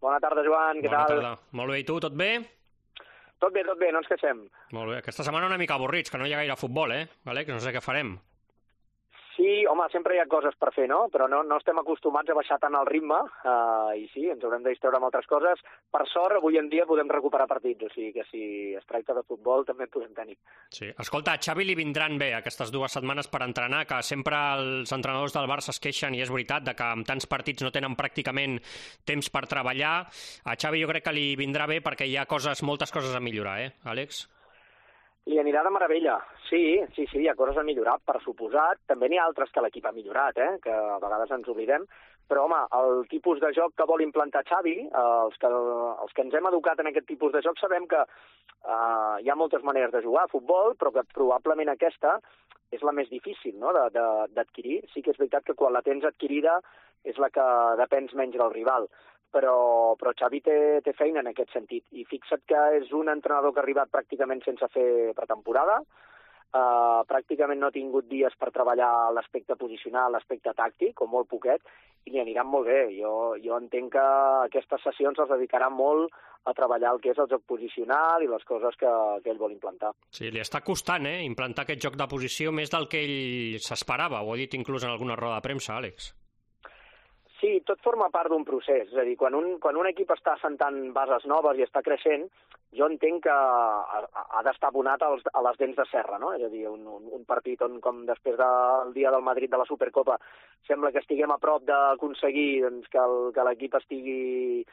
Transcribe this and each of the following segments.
Bona tarda, Joan, què tal? Bona tarda. Molt bé, i tu, tot bé? Tot bé, no ens queixem. Molt bé. Aquesta setmana una mica avorrits, que no hi ha gaire futbol, Àlex? No sé què farem. Sí, home, sempre hi ha coses per fer, no? Però no estem acostumats a baixar tant el ritme, i sí, ens haurem de distreure amb altres coses. Per sort, avui en dia podem recuperar partits, o sigui que si es tracta de futbol també en podem tenir. Sí. Escolta, a Xavi li vindran bé aquestes 2 setmanes per entrenar, que sempre els entrenadors del Barça es queixen, i és veritat, de que amb tants partits no tenen pràcticament temps per treballar. A Xavi jo crec que li vindrà bé perquè hi ha moltes coses a millorar, Àlex? Li anirà de meravella. Sí, hi ha coses a millorar, per suposat. També n'hi ha altres que l'equip ha millorat, que a vegades ens oblidem. Però, home, el tipus de joc que vol implantar Xavi, els que ens hem educat en aquest tipus de joc, sabem que hi ha moltes maneres de jugar a futbol, però que probablement aquesta és la més difícil, no?, d'adquirir. Sí que és veritat que quan la tens adquirida és la que depens menys del rival. Però Xavi té feina en aquest sentit. I fixa't que és un entrenador que ha arribat pràcticament sense fer pretemporada, pràcticament no ha tingut dies per treballar l'aspecte posicional, l'aspecte tàctic, o molt poquet, i li aniran molt bé. Jo entenc que aquestes sessions els dedicaran molt a treballar el que és el joc posicional i les coses que ell vol implantar. Sí, li està costant, implantar aquest joc de posició més del que ell s'esperava, ho ha dit inclús en alguna roda de premsa, Àlex. Sí, tot forma part d'un procés. És a dir, quan un equip està assentant bases noves i està creixent, jo entenc que ha d'estar abonat a les dents de serra, no? És a dir, un partit on, com després del dia del Madrid de la Supercopa, sembla que estiguem a prop d'aconseguir que l'equip estigui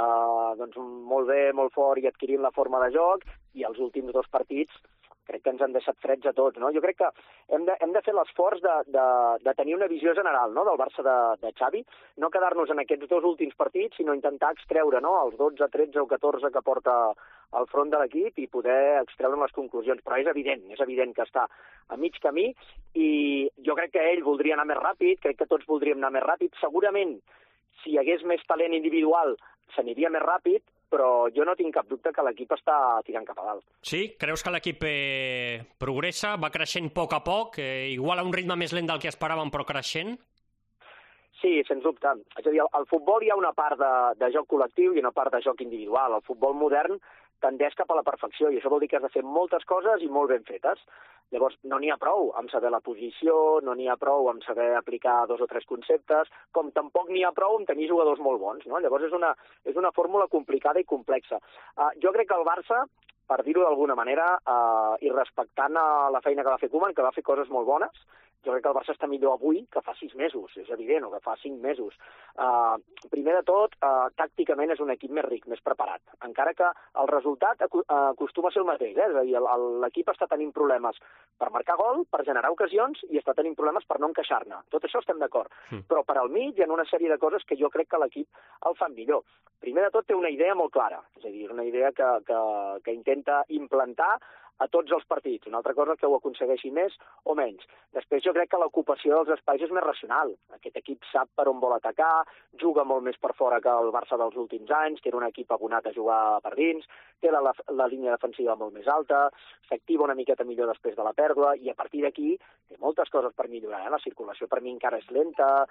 molt bé, molt fort i adquirint la forma de joc, i els últims 2 partits crec que ens han deixat freds a tots, no? Jo crec que hem de fer l'esforç de tenir una visió general, no?, del Barça de Xavi, no quedar-nos en aquests 2 últims partits, sinó intentar extreure, no?, els 12, 13 o 14 que porta al front de l'equip i poder extreure les conclusions. Però és evident que està a mig camí, i jo crec que ell voldria anar més ràpid, crec que tots voldríem anar més ràpid. Segurament, si hi hagués més talent individual, s'aniria més ràpid, però jo no tinc cap dubte que l'equip està tirant cap a dalt. Sí? Creus que l'equip progressa, va creixent a poc, igual a un ritme més lent del que esperàvem, però creixent? Sí, sens dubte. És a dir, al futbol hi ha una part de joc col·lectiu i una part de joc individual. El futbol modern tendeix cap a la perfecció, i això vol dir que has de fer moltes coses i molt ben fetes. Llavors, no n'hi ha prou amb saber la posició, no n'hi ha prou amb saber aplicar 2 o 3 conceptes, com tampoc n'hi ha prou amb tenir jugadors molt bons, no? Llavors és una fórmula complicada i complexa. Jo crec que el Barça, per dir-ho d'alguna manera, i respectant la feina que va fer Koeman, que va fer coses molt bones, jo crec que el Barça està millor avui que fa 6 mesos, és evident, o que fa 5 mesos. Primer de tot, tàcticament és un equip més ric, més preparat, encara que el resultat acostuma a ser el mateix, és a dir, l'equip està tenint problemes per marcar gol, per generar ocasions, i està tenint problemes per no encaixar-ne. Tot això estem d'acord. Però per al mig hi ha una sèrie de coses que jo crec que l'equip el fan millor. Primer de tot té una idea molt clara, és a dir, una idea que intenta implantar a tots els partits. Una altra cosa que ho aconsegueixi més o menys. Després jo crec que l'ocupació dels espais és més racional. Aquest equip sap per on vol atacar, juga molt més per fora que el Barça dels últims anys, que era un equip abonat a jugar per dins, té la línia defensiva molt més alta, s'activa una miqueta millor després de la pèrdua, i a partir d'aquí té moltes coses per millorar. La circulació per mi encara és lenta,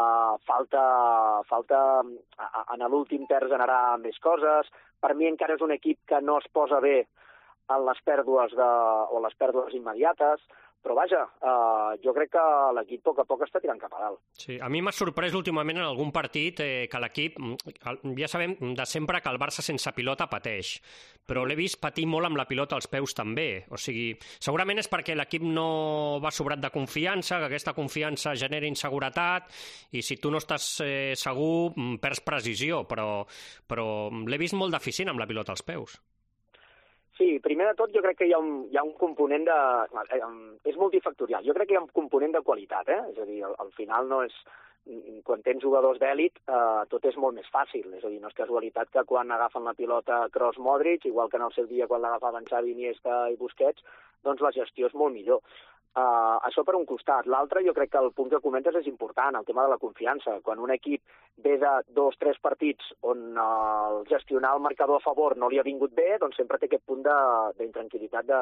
falta en l'últim terç generar més coses. Per mi encara és un equip que no es posa bé en les pèrdues o les pèrdues immediates, però vaja, jo crec que l'equip a poc està tirant cap a dalt. Sí, a mi m'ha sorprès últimament en algun partit que l'equip, ja sabem de sempre que el Barça sense pilota pateix, però l'he vist patir molt amb la pilota als peus també. O sigui, segurament és perquè l'equip no va sobrat de confiança, que aquesta confiança genera inseguretat, i si tu no estàs segur perds precisió, però l'he vist molt deficient amb la pilota als peus. Sí, primer de tot jo crec que hi ha un component de... és multifactorial. Jo crec que hi ha un component de qualitat, És a dir, al final no és... Quan tens jugadors d'èlit, tot és molt més fàcil. És a dir, no és casualitat que quan agafen la pilota Kroos, Modric, igual que en el seu dia quan l'agafaven Xavi, Iniesta i Busquets, doncs la gestió és molt millor. Això per un costat. L'altre, jo crec que el punt que comentes és important, el tema de la confiança. Quan un equip ve de 2 o 3 partits on gestionar el marcador a favor no li ha vingut bé, doncs sempre té aquest punt d'intranquil·litat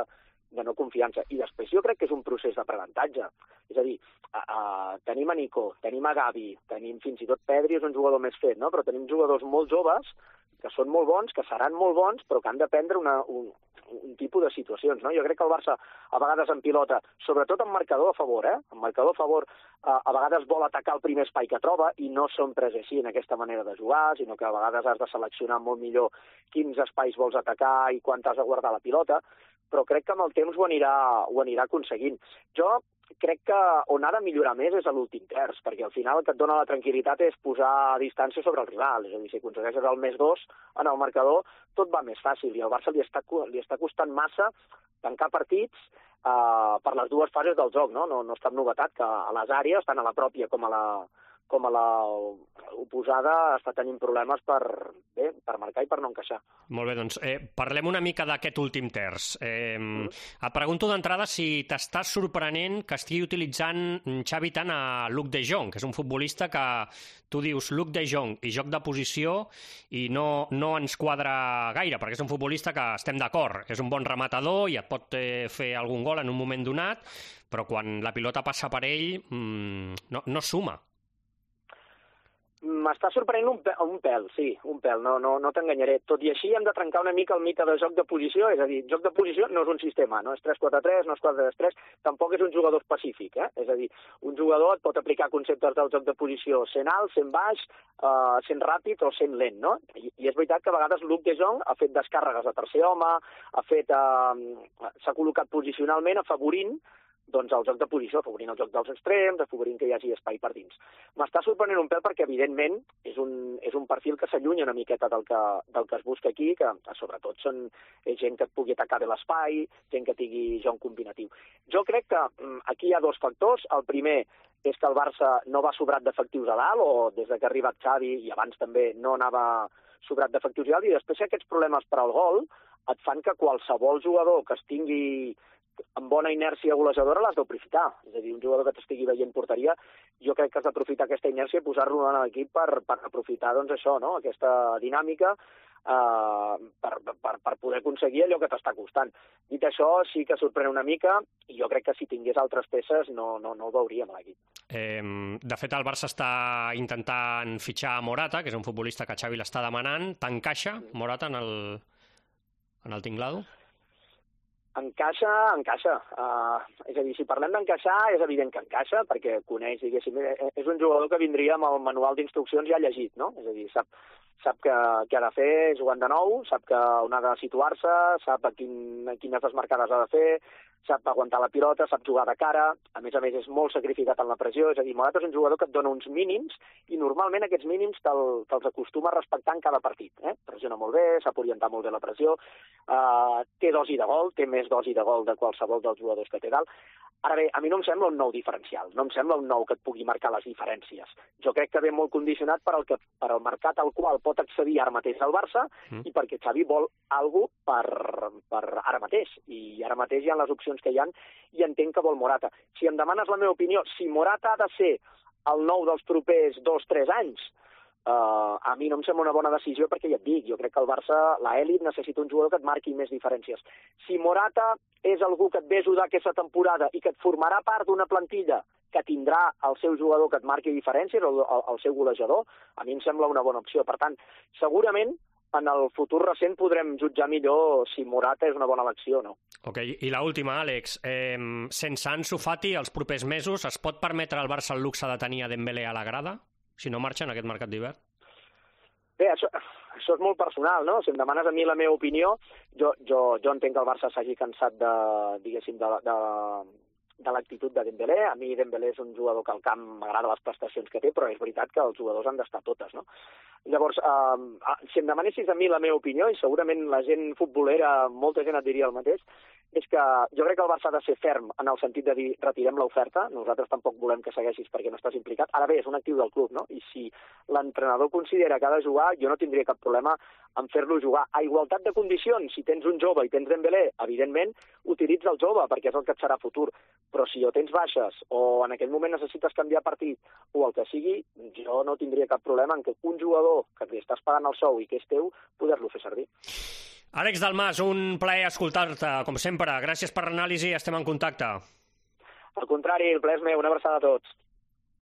confiança. I després jo crec que és un procés d'aprenentatge. És a dir, tenim a Nico, tenim a Gavi, tenim fins i tot Pedri, és un jugador més fet, no? Però tenim jugadors molt joves que són molt bons, que seran molt bons, però que han de prendre un tipus de situacions, no? Jo crec que el Barça, a vegades en pilota, sobretot en marcador a favor, en marcador a favor, a vegades vol atacar el primer espai que troba, i no sempre és així en aquesta manera de jugar, sinó que a vegades has de seleccionar molt millor quins espais vols atacar i quan has de guardar la pilota, però crec que amb el temps ho anirà aconseguint. Jo crec que on ha de millorar més és a l'últim terç, perquè al final el que et dona la tranquil·litat és posar distància sobre el rival, és a dir, si aconsegueixes el +2 en el marcador, tot va més fàcil, i al Barça li està costant massa tancar partits per les dues fases del joc, no? No és cap novetat que a les àrees, tant a la pròpia com a la oposada, està tenint problemes per marcar i per no encaixar. Molt bé, doncs parlem una mica d'aquest últim terç. Et pregunto d'entrada si t'estàs sorprenent que estigui utilitzant Xavi tant a Luc de Jong, que és un futbolista que tu dius Luc de Jong i joc de posició i no ens quadra gaire, perquè és un futbolista que estem d'acord, és un bon rematador i et pot fer algun gol en un moment donat, però quan la pilota passa per ell no suma. M'està sorprenent un pèl, sí, un pèl, no t'enganyaré. Tot i així hem de trencar una mica el mite de joc de posició, és a dir, joc de posició no és un sistema, no és 3-4-3, no és 4-3-3, tampoc és un jugador específic, és a dir, un jugador et pot aplicar conceptes del joc de posició sent alt, sent baix, sent ràpid o sent lent, no? I és veritat que a vegades Luc de Jong ha fet descàrregues de tercer home, s'ha col·locat posicionalment afavorint doncs el joc de posició, afavorint el joc dels extrems, afavorint que hi hagi espai per dins. M'està sorprenent un pèl perquè, evidentment, és un perfil que s'allunya una miqueta del que es busca aquí, que sobretot és gent que et pugui atacar bé l'espai, gent que tingui joc combinatiu. Jo crec que aquí hi ha dos factors. El primer és que el Barça no va sobrat d'efectius a dalt, o des que ha arribat Xavi, i abans també no anava sobrat d'efectius a dalt, i després aquests problemes per al gol et fan que qualsevol jugador que es tingui amb bona inèrcia golejadora l'has d'aprofitar. És a dir, un jugador que t'estigui veient porteria, jo crec que has d'aprofitar aquesta inèrcia i posar-lo en l'equip per aprofitar doncs això, no? Aquesta dinàmica per poder aconseguir allò que t'està costant. Dit això, sí que sorprèn una mica, i jo crec que si tingués altres peces no el veuríem a l'equip. De fet, el Barça està intentant fitxar Morata, que és un futbolista que Xavi l'està demanant. T'encaixa Morata en el tinglado? Encaixa. És a dir, si parlem d'encaixar, és evident que encaixa, perquè coneix, diguéssim, és un jugador que vindria amb el manual d'instruccions ja llegit, no? És a dir, sap què ha de fer jugant de nou, sap que on ha de situar-se, sap quines desmarcades ha de fer, sap aguantar la pilota, sap jugar de cara, a més és molt sacrificat en la pressió, és a dir, Morata és un jugador que et dona uns mínims i normalment aquests mínims te'ls acostuma a respectar en cada partit. Pressiona molt bé, sap orientar molt bé la pressió, té dosi de gol, té més dosi de gol de qualsevol dels jugadors que té dalt. Ara bé, a mi no em sembla un nou diferencial, no em sembla un nou que et pugui marcar les diferències. Jo crec que ve molt condicionat per al mercat al qual pot accedir ara mateix el Barça i perquè Xavi vol alguna cosa per ara mateix. I ara mateix hi ha les opcions que hi ha i entenc que vol Morata. Si em demanes la meva opinió, si Morata ha de ser el nou dels propers 2-3 anys, a mi no em sembla una bona decisió perquè ja et dic, jo crec que el Barça, l'elit, necessita un jugador que et marqui més diferències. Si Morata és algú que et ve a ajudar aquesta temporada i que et formarà part d'una plantilla que tindrà el seu jugador que et marqui diferències, el seu golejador, a mi em sembla una bona opció. Per tant, segurament en el futur recent podrem jutjar millor si Morata és una bona elecció o no. Ok, i l'última, Àlex. Sense Ansu Fati, els propers mesos, es pot permetre al Barça el luxe de tenir a Dembélé a la grada, si no marxa en aquest mercat d'hivern? Bé, això és molt personal, no? Si em demanes a mi la meva opinió, jo entenc que el Barça s'hagi cansat de l'actitud de Dembélé. A mi Dembélé és un jugador que al camp m'agrada les prestacions que té, però és veritat que els jugadors han d'estar totes, no? Llavors, si em demanessis a mi la meva opinió, i segurament la gent futbolera, molta gent et diria el mateix, és que jo crec que el Barça ha de ser ferm en el sentit de dir retirem l'oferta, nosaltres tampoc volem que segueixis perquè no estàs implicat. Ara bé, és un actiu del club, no? I si l'entrenador considera que ha de jugar, jo no tindria cap problema en fer-lo jugar. A igualtat de condicions, si tens un jove i tens Dembélé, evidentment, utilitza el jove perquè és el que et serà futur. Però si o tens baixes o en aquell moment necessites canviar partit o el que sigui, jo no tindria cap problema en que un jugador que li estàs pagant el sou i que és teu, poder-lo fer servir. Àlex Dalmas, un plaer escoltar-te, com sempre. Gràcies per l'anàlisi, estem en contacte. Al contrari, el plaer és meu. Una abraçada a tots.